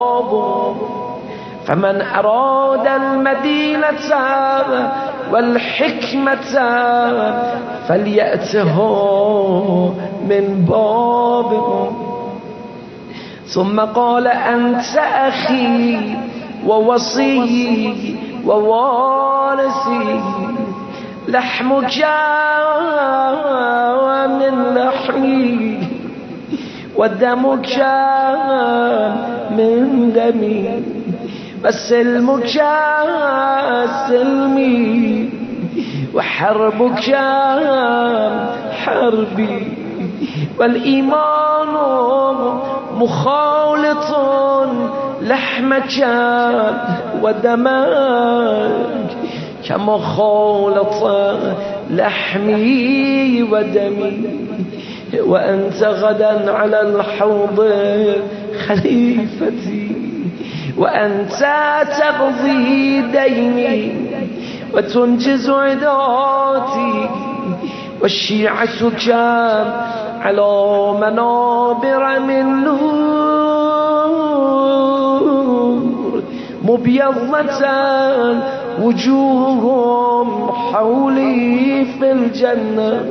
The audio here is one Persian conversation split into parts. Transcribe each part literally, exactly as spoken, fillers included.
فمن أراد المدينة والحكمة فليأته من بابه. ثم قال أنت أخي ووصي ووارثي، لحمك من لحمي ودمك من دمي وسلمك سلمي وحربك حربي، والإيمان مخالط لحمك ودمك كما خالط لحمي ودمي. وأنت غدا على الحوض خليفتي، وأنت تقضي ديني وتنجز عداتي، والشيعتك على منابر من نور مبيضة وجوههم حولي في الجنة،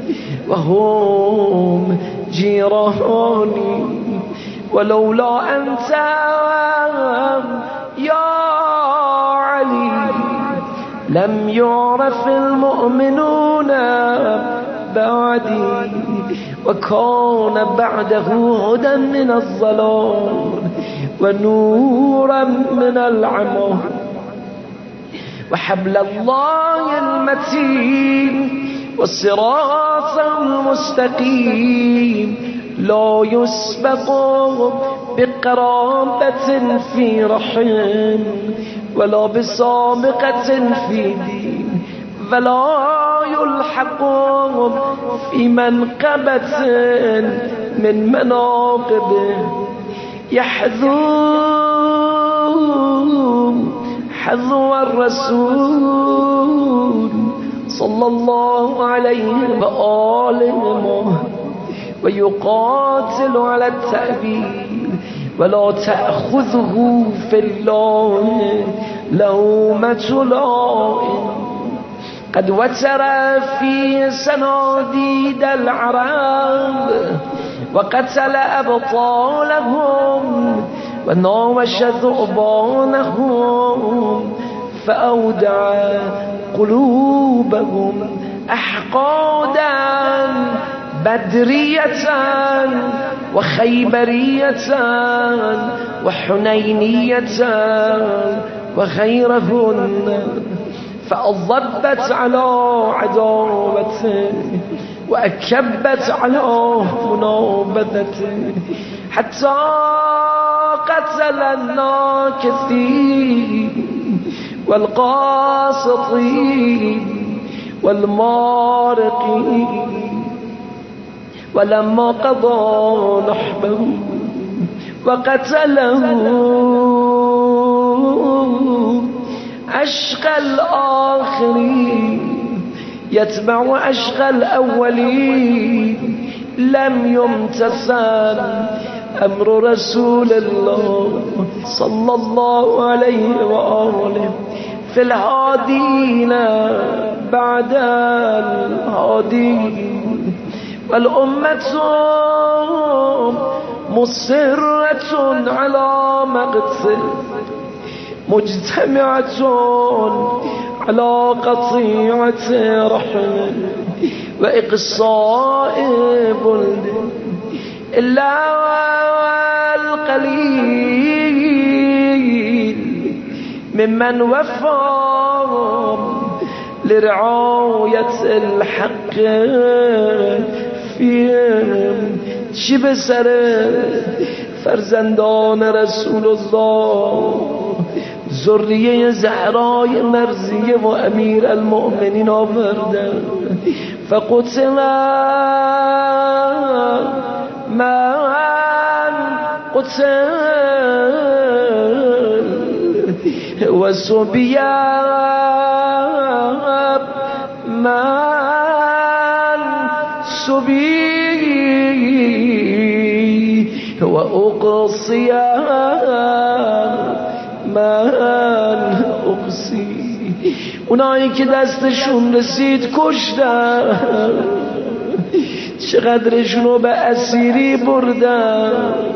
وهم جيراني. ولولا أنت يا علي لم يعرف المؤمنون بعدي، وكان بعده هدى من الظلام ونورا من العمى، وحبل الله المتين والصراط المستقيم لا يسبق بقرابة في رحم ولا بسابقة في دين، ولا يلحق في منقبة من مناقبه. يحذو حذو الرسول صلى الله عليه وآله ويقاتل على التأبيد، ولا تأخذه في الله لومة لائم. قد وتر في سناديد العرب وقتل أبطالهم وناوش ذؤبانهم، فأودع قلوبهم أحقادا بدرية وخيبرية وحنينية وغيرهن، فأضبت على عداوته وأكبت على منابذته، حتى قتل الناكثين والقاسطين والمارقين. ولما قضى نحبه وقتله أشقى الآخرين يتبع أشقى الأولين، لم يمتثل أمر رسول الله صلى الله عليه وآله في الهادين بعد الهادين. والأمة مصرة على مقته مجتمعة على قطيعة رحم وإقصاء بلد، إلا القليل ممن وفى لرعاية الحق فيهم. شبه سر فرزندان رسول الله ذریه زهرای مرضیه و امیر المؤمنین آوردن، فقتل من قتل و سبی من سبی و اقصی من اقصی اونایی که دستشون رسید کشتن، چقدرشونو به اسیری بردن،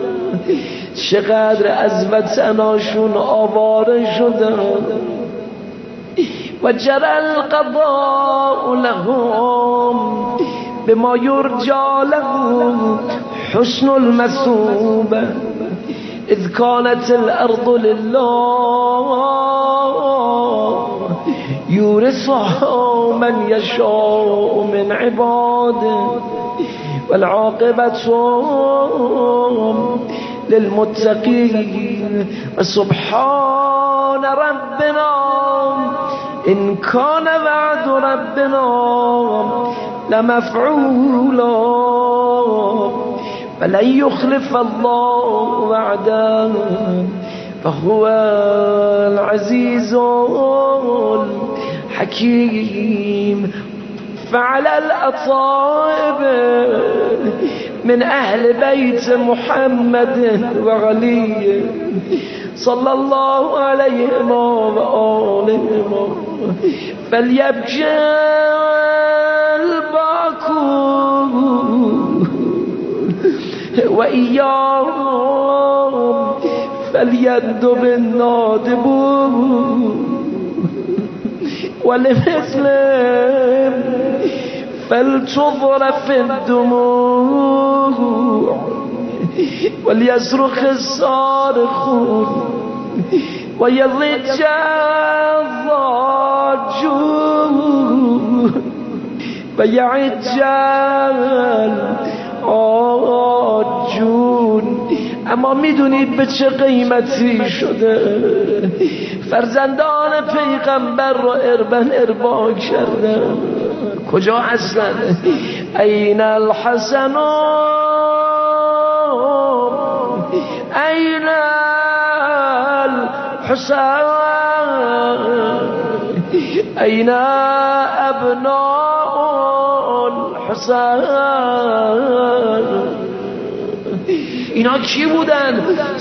چقدر از وطناشون آواره شدن. و جرى القضاء لهم بما يرجى لهم حسن المثوبة إذ كانت الأرض لله يورثها من يشاء من عباده والعاقبة للمتقين. وسبحان ربنا إن كان وعد ربنا لمفعولا فلن يخلف الله وعده فهو العزيز الحكيم. فعلى الأطائب من أهل بيت محمد وعلي صلى الله عليهم وآلهم فليبكي الباكون وإياهم فليندب النادبون ولمسلم فلتضرب الدموع وليصرخ الصارخون ويضج الضاجون ويعج العاجون. اما میدونید به چه قیمتی شده فرزندان پیغمبر را اربن اربا کردن؟ کجا هستن؟ این الحسن این الحسین این ابناء الحسین. اینا کی بودن؟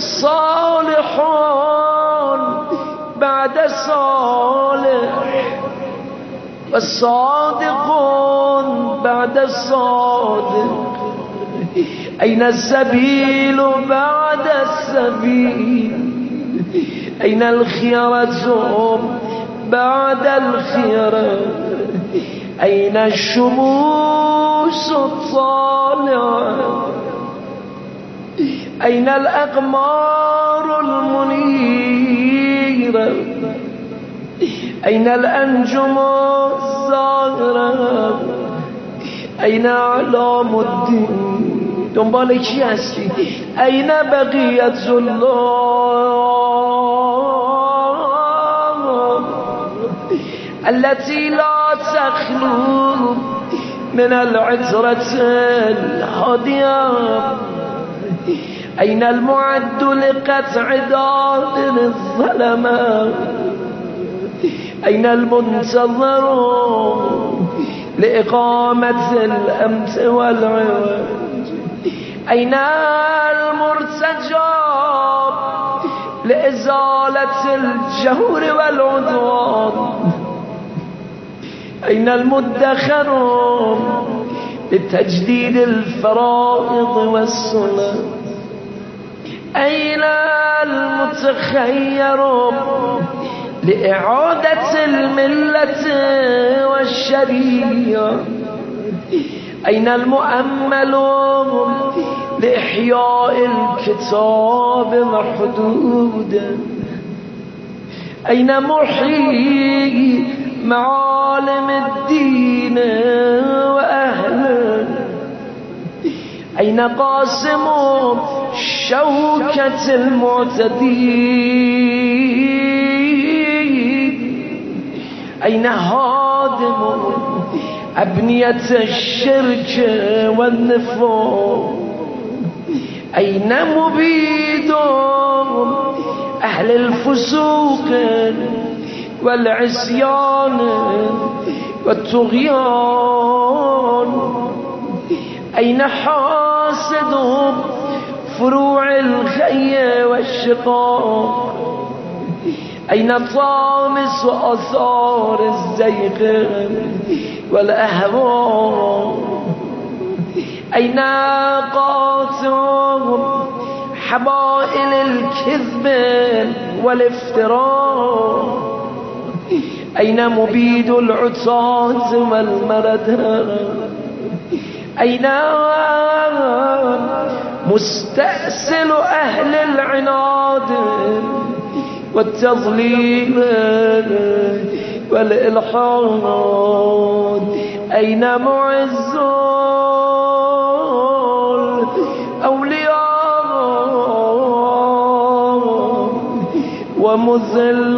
صالحون بعد صالح و صادقون بعد صادق. این السبیل بعد السبیل این الخيرة بعد الخيرة این الشموس الطالعة این الأقمار المنيرة این الأنجم الزاهرة این اعلام الدین. دنبال کی هستی؟ این بقیت الله التي لا تخلو من العترة الهادية این المعد لقطع دار الظلمة این المنتظر لإقامة الأمت والعوج این المرتجاب لإزالة الجور والعدوان این المدخر لتجديد الفرائض والسنن این المتخير لإعادة الملة والشريعة این المؤمل لإحياء الكتاب محدودا این محيي معالم الدين وأهله این قاسم شوكة المعتدين این هادم أبنية الشرك والنفاق این مبيد أهل الفسوق والعصيان والطغيان این حاسد فروع الخي والشقاق أين طامس آثار الزيغ والأهواء أين قاطع حبائل الكذب والافتراء أين مبيد العتاة والمرد أين مستأصل أهل العناد والتضليل والإلحاد أين معز الأولياء ومذل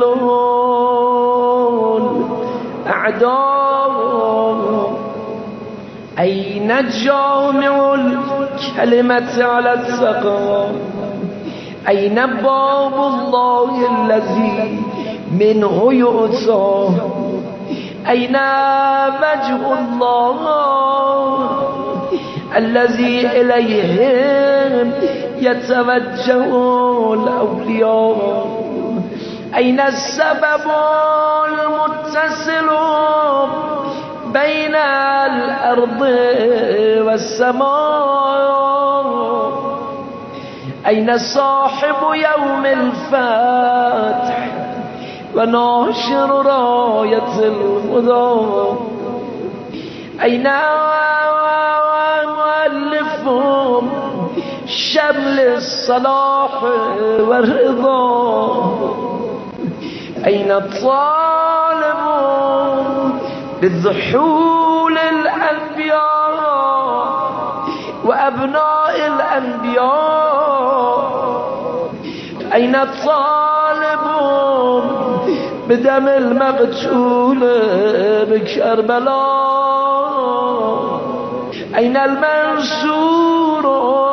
الأعداء أين جامع الكلمة على التقوى أين باب الله الذي منه يؤتى أين وجه الله الذي إليه يتوجه الأولياء أين السبب المتصل بين الأرض والسماء أين صاحب يوم الفتح وناشر راية الهدى أين مؤلف شمل الصلاح والرضا أين الطالب للذحول الأنبياء وأبناء الأنبياء أين الطالب بدم المقتول بكربلاء أين المنصور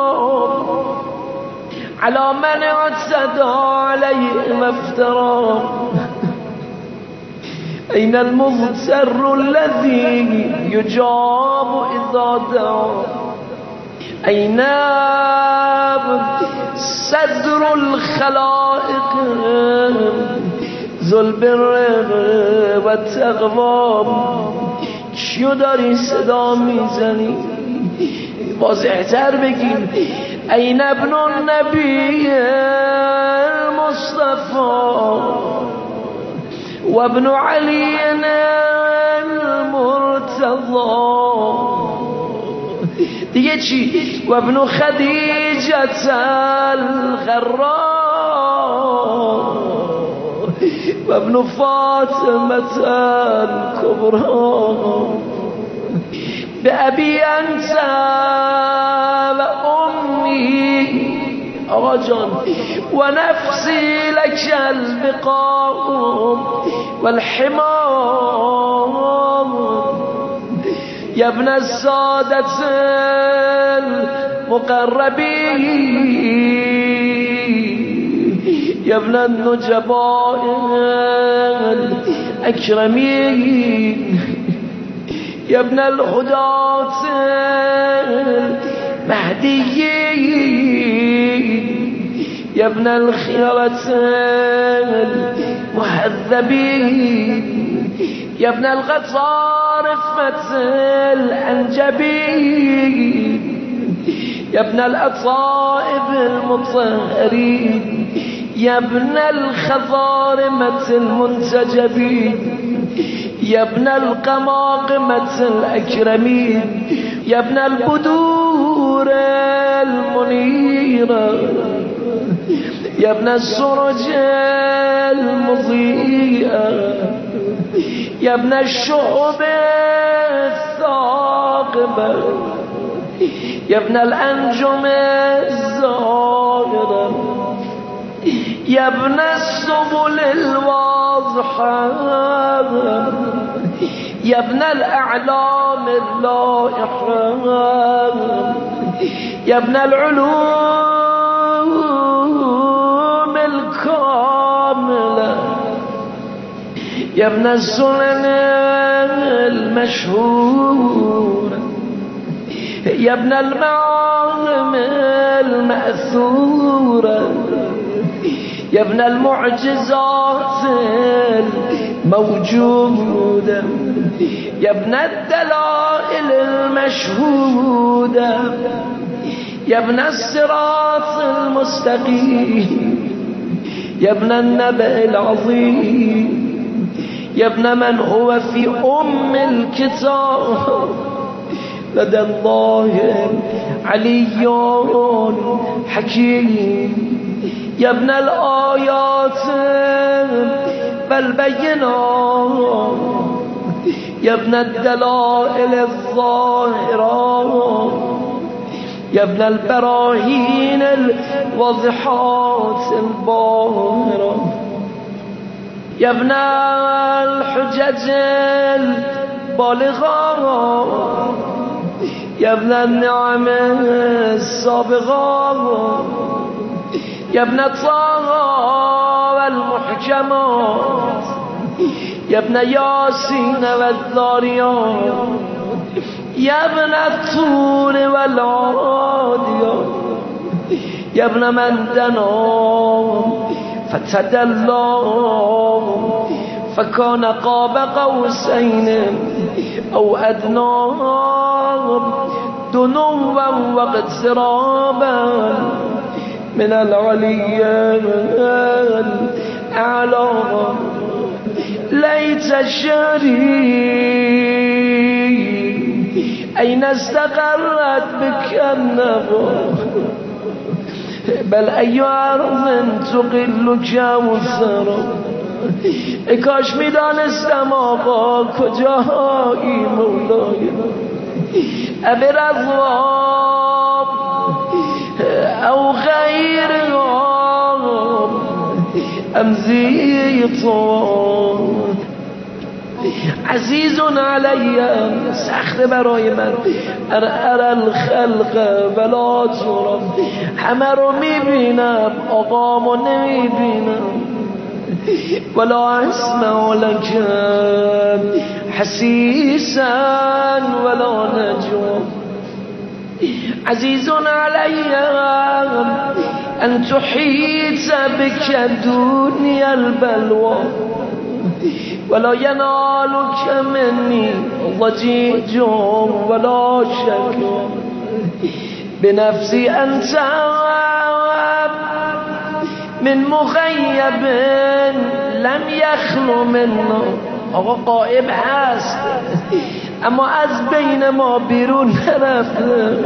على من اعتدى عليه مفترى أين المغتر الذي يجاب إذا دعا أين صدر الخلائق ذو البر والتقوى چیو داری صدا میزنی واضح‌تر بگیم أين ابن النبي المصطفى وابن علي المرتضى دیگه چی و ابن خدیجة الغراء و ابن فاطمة الكبرى بأبي أنت وأمي آقا جان ونفسي لك البقاء والحمام يا ابن السادة المقربين يا ابن النجباء الأكرمين يا ابن الهداة المهديين يا ابن الخيرة المهذبين يا ابن الغطارفة الأنجبين يا ابن الأطائب المطهرين يا ابن الخضارمة المنتجبين يا ابن القماقمة الأكرمين يا ابن البدور المنيرة يا ابن السرج المضيئة يا ابن الشعب الثاقبة يا ابن الأنجم الزاهرة يا ابن السبل الواضحة يا ابن الأعلام اللائحة يا ابن العلوم الكاملة يا ابن السنن المشهورة يا ابن المعالم المأثورة يا ابن المعجزات الموجودة يا ابن الدلائل المشهودة يا ابن الصراط المستقيم يا ابن النبأ العظيم يا ابن من هو في أم الكتاب لدى الله علي حكيم يا ابن الآيات والبينات يا ابن الدلائل الظاهرات يا ابن البراهين الواضحات الباهرات يا ابن الحجج البالغات يا ابن النعم السابغات يا ابن الطه والمحكمات يا ابن ياسين والذاريات يا ابن الطور والعاديات يا ابن من دنا فتدلى فكان قاب قوسين أو أدنى دنوا واقترابا من العلي الأعلى ليت الشري أين استقرت بك النظر بل أي أرض تقلك والثرى کاش میدانستم آقا کجایی مولای ابر اضواب او غیر آب امزی طواب عزیز علی سخت برای من ار الخلق ولا ترى همه رو میبینم آقامو نمیبینم ولا اسمع لك حسيسا ولا نجوى عزيز علي أن تحيط بك دنيا البلوى ولا ينالك مني ضجيج ولا شكوى بنفسي أنت من مغیب لم یخلو منا آقا غائب هست اما از بین ما بیرون نرفته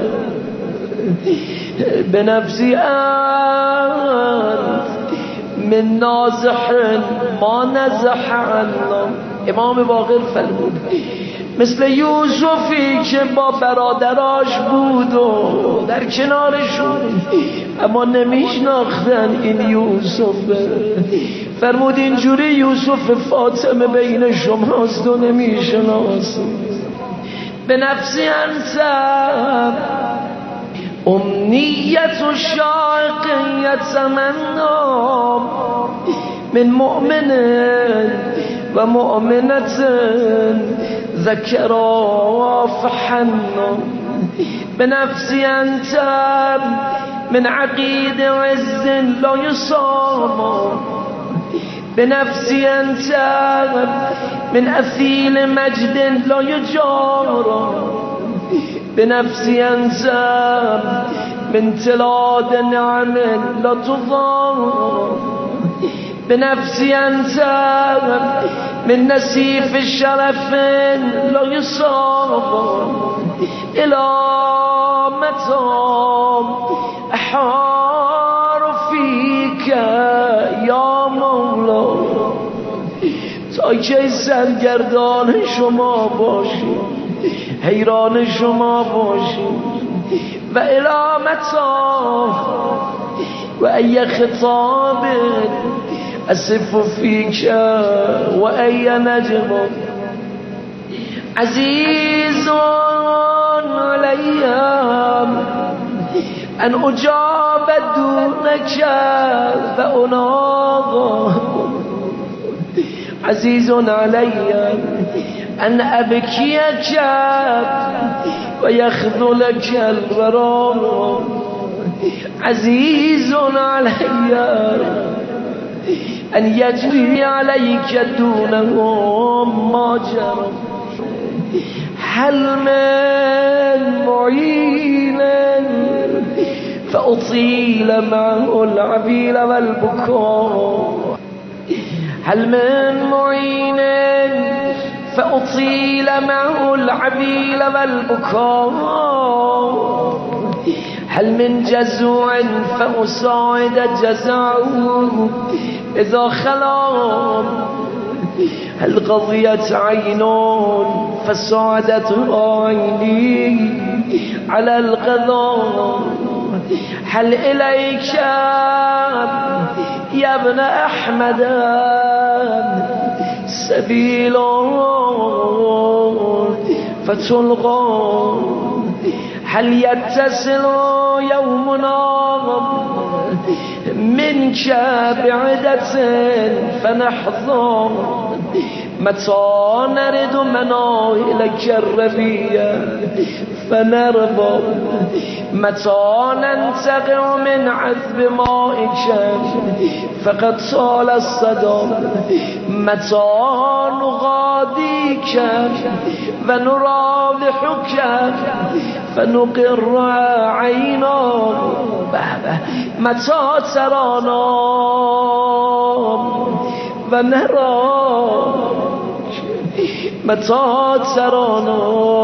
به نفسی انت من نازح ما نزح عنا امام باقر فرمود مثل یوسفی که با برادراش بود و در کنارشون اما نمیشناختن این یوسف فرمود اینجوری یوسف فاطمه بین شماست و نمیشناست به نفسی انت امنیت و شاقیت تمنا من مؤمن و مؤمنت ذكرا فحنا بنفسي أنت من عقيد عز لا يصام بنفسي أنت من أثيل مجد لا يجار بنفسي أنت من تلاد نعم لا تضار بنفسي أنت من نسيف الشرف لا يصاب إلى متى أحار فيك يا مولا تا کی سرگردان شما باشی حیران شما باشی و إلى متى و ای خطاب أسف فيك وأي نجم عزيز علي أن أجاب دونك فأناض عزيز علي أن أبكيك ويخذلك الغرام عزيز علي أن يجري عليك دونهم ما جرى. هل من معين فأطيل معه العبيل والبكاء؟ هل من معين فأطيل معه العبيل والبكاء؟ هل من جزوع فأساعد جزعه إذا خلا؟ هل قضيت عينون فساعدت عيني على القضاء؟ هل إليك يا ابن أحمد سبيل فتلقى؟ هل يتصل يومنا منك بعدة فنحظى؟ متى نرد مناهلك الربيع فنرضى؟ متى ننتقع من عذب مائك فقد طال الصدى؟ متى نغاديك ونرابحك فنقر عينا؟ متى ترانا ونراك؟ متى ترانا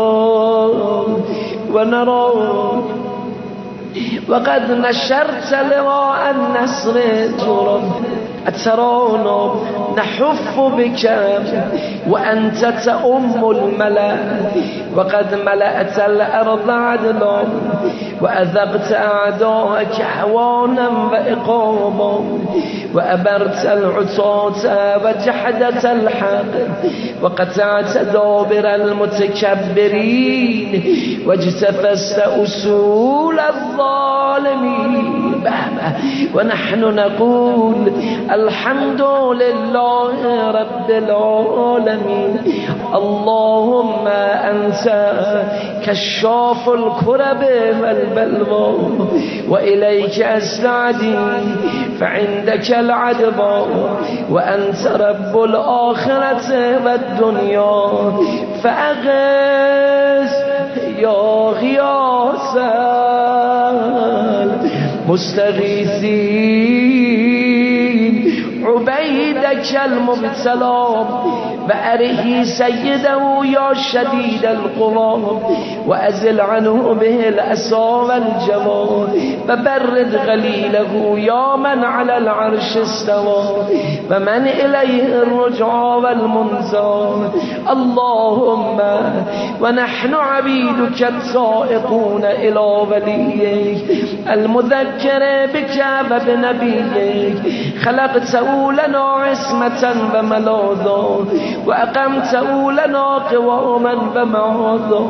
ونراك؟ وقد نشرت لواء النصر ترى أترانا نحف بك وأنت تأم الملأ؟ وقد ملأت الأرض عدلا وأذقت أعداءك حوانا وإقاما وأبرت العصاة وجحدت الحق وقطعت دابر المتكبرين واجتفست أسول الظالمين. ونحن نقول الحمد لله رب العالمين. اللهم أنت كشاف الكرب والبلوى وإليك أستعدي فعندك العدوى وأنت رب الآخرة والدنيا فأغث يا غياث المستغيثين عبيدك المبتلى وأره سيده يا شديد القوى وأزل عنه به الأسى والجوى وبرد غليله يا من على العرش استوى ومن إليه الرجعى والمنزى. اللهم ونحن عبيدك السائقون إلى وليك المذكر بك وبنبيك خلقته لنا عصمة وملاذا وأقمته لنا قواما ومعاذا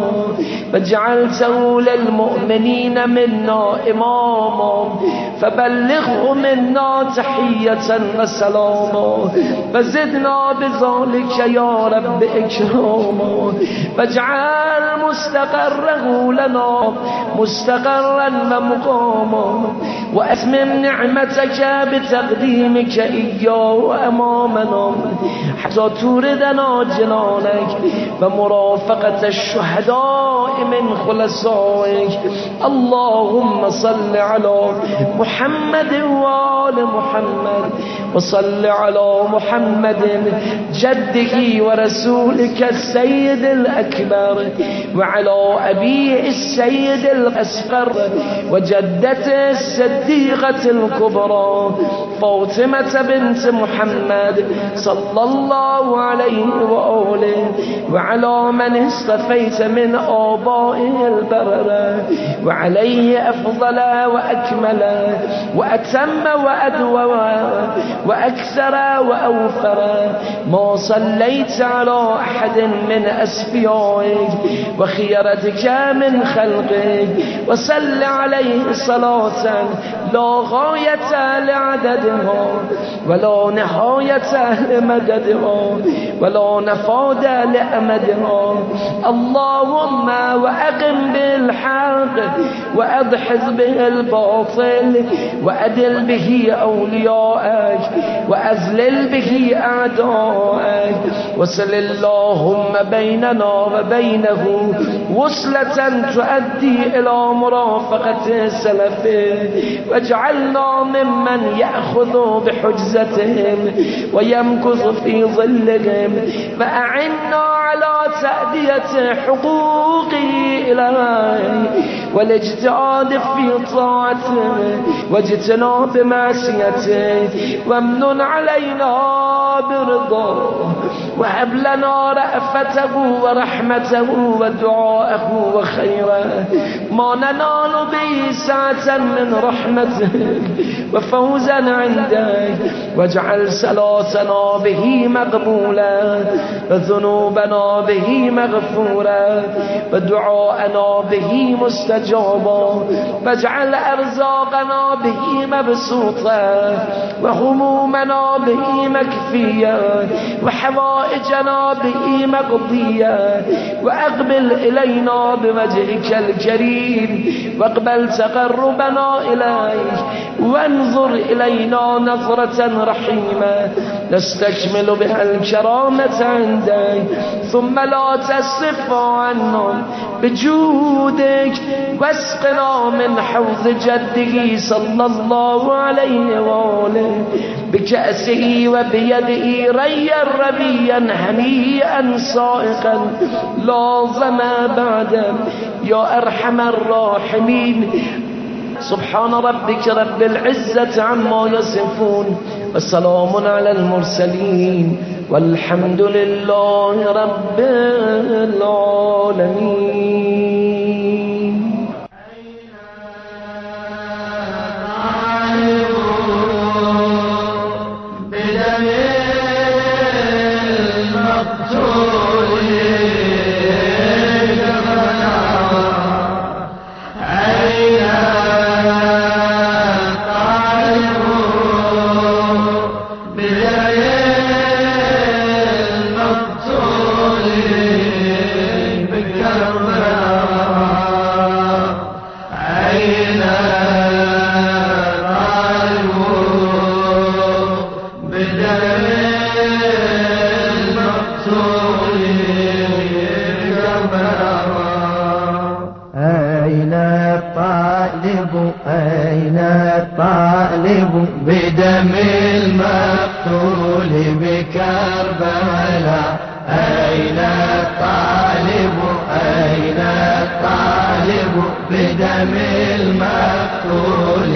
وجعلته للمؤمنين منا إماما فبلغه منا تحية وسلاما فزدنا بذلك يا رب إكراما واجعل مستقره لنا مستقرا ومقاما وأتمم نعمتك بتقديمك إياه أمامنا حتى توردنا جنانك ومرافقة الشهداء من خلصائك. اللهم صل على محمد وآل محمد وصل على محمد جده ورسولك السيد الأكبر وعلى أبيه السيد الأصغر وجدته الصديقة الكبرى فاطمة بنت محمد صلى الله عليه وآله وعلى من اصطفيت من آبائه البررة وعليه أفضل وأكمل وأتم وأدوى وأكثر وأوفر ما صليت على أحد من أسفيائك وخيرتك من خلقك وصل عليه صلاة لا غاية لعددها ولا نهاية لمددها ولا نفاد لأمدها. اللهم وأقم بالحق وأدحض به الباطل وأدل به أولياءك وأذلل به أعداءك وصل اللهم بيننا وبينه وصلة تؤدي إلى مرافقة سلفه واجعلنا ممن يأخذ بحجزتهم ويمكث في ظلهم وأعنا على تأدية حقوقه إليه والاجتهاد في طاعته واجتناب معصيته وامنن علينا برضاه وهب لنا رأفته ورحمته ودعاءه وخيره ما ننال به سعة من رحمتك وفوزا عندك واجعل صلاتنا به مقبولا وذنوبنا به مغفورا ودعاءنا به مستجابا واجعل أرزاقنا به مبسوطا وهمومنا به مكفيا وحوائجنا به مقضيا وأقبل إلينا بوجهك الكريم واقبل تقربنا إليك وانظر إلينا نظرة رحيمة نستكمل بها الكرامة عندك ثم لا تصرف عنا بجودك واسقنا من حوض جده صلى الله عليه وآله بكأسه وبيده ريا ربيا هنيئا صائقا لا ظما بعد يا أرحم الراحمين. سبحان ربك رب العزة عما يصفون والسلام على المرسلين والحمد لله رب العالمين. بدم المقتول بكربلاء أين الطالب أين الطالب بدم المقتول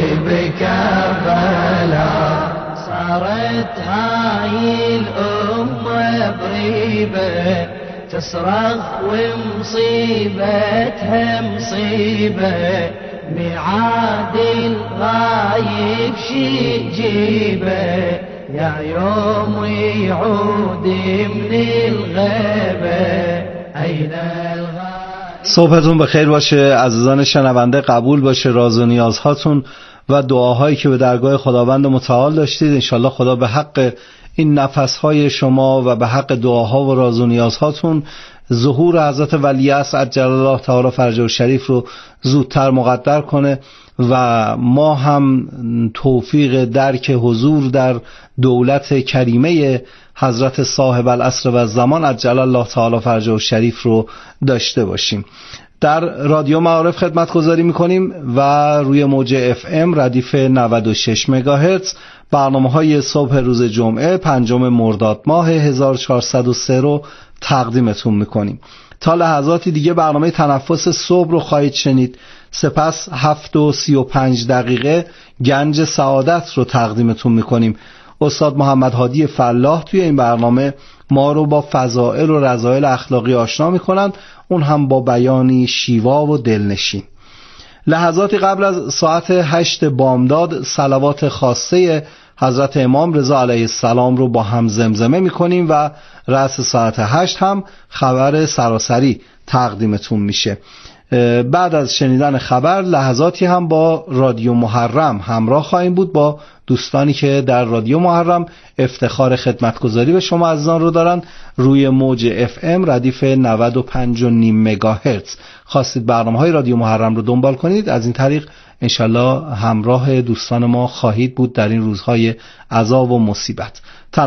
بكربلاء صارت هاي الأمة بريبة تصرخ ومصيبتها مصيبة ميعاد الغايب شي جيبه يا يوم يعود من الغيبه أين الغايب. صبحتون بخیر باشه عزیزان شنونده، قبول باشه راز و نیازهاتون و دعاهایی که به درگاه خداوند متعال داشتید. انشالله خدا به حق این نفسهای شما و به حق دعاها و راز و نیازهاتون ظهور حضرت ولیعصر عجل الله تعالی فرجه الشریف رو زودتر مقدر کنه و ما هم توفیق درک حضور در دولت کریمه حضرت صاحب العصر و زمان عجل الله تعالی فرجه الشریف رو داشته باشیم. در رادیو معارف خدمت گذاری میکنیم و روی موج اف ام ردیف نود و شش مگاهرتز برنامه های صبح روز جمعه پنجم مرداد ماه هزار و چهارصد و سه رو تقدیمتون میکنیم. تا لحظاتی دیگه برنامه تنفس صبح رو خواهید شنید. سپس هفت و سی و پنج دقیقه گنج سعادت رو تقدیمتون میکنیم. استاد محمد هادی فلاح توی این برنامه ما رو با فضائل و رذائل اخلاقی آشنا میکنند، اون هم با بیانی شیوا و دلنشین. لحظاتی قبل از ساعت هشت بامداد صلوات خاصه حضرت امام رضا علیه السلام رو با هم زمزمه میکنیم و رأس ساعت هشت هم خبر سراسری تقدیمتون میشه. بعد از شنیدن خبر لحظاتی هم با رادیو محرم همراه خواهیم بود، با دوستانی که در رادیو محرم افتخار خدمتگزاری به شما عزیزان رو دارن روی موج اف ام ردیف نود و پنج و نیم مگاهرتز. خواستید برنامه‌های رادیو محرم رو دنبال کنید، از این طریق انشالله همراه دوستان ما خواهید بود در این روزهای عذاب و مصیبت.